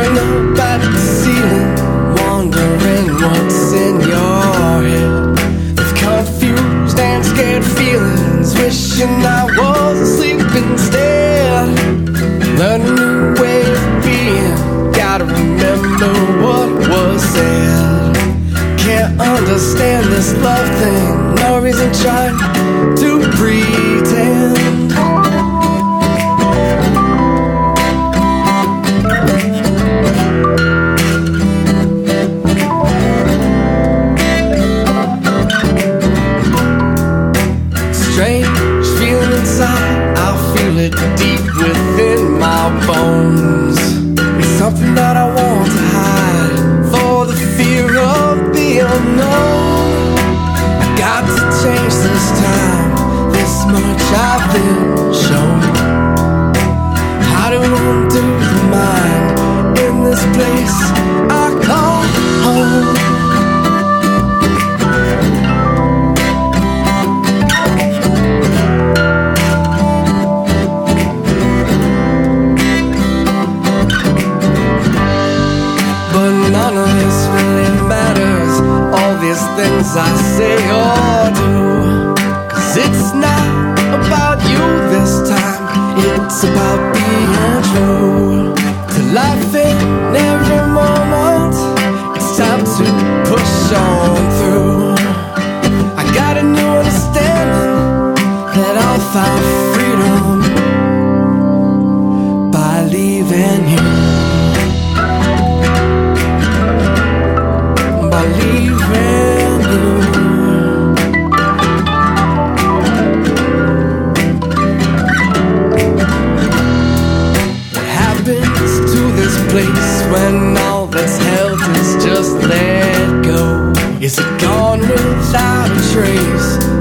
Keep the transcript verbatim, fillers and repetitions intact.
Staring up at the ceiling, wondering what's in your head. With confused and scared feelings, wishing I was asleep instead. Learn a new way of being, gotta remember what was said. Can't understand this love thing, no reason trying to pretend. Strange feeling inside, I feel it deep within my bones. It's something that I want to hide, for the fear of the unknown. I got to change this time, this much I've been shown. How to undo the mind in this place I call home. None of this really matters, all these things I say or do. Cause it's not about you this time, it's about being true to life in every moment. It's time to push on through. I got a new understanding that I'll find freedom by leaving you. By leaving you. What happens to this place when all that's held is just let go? Is it gone without a trace?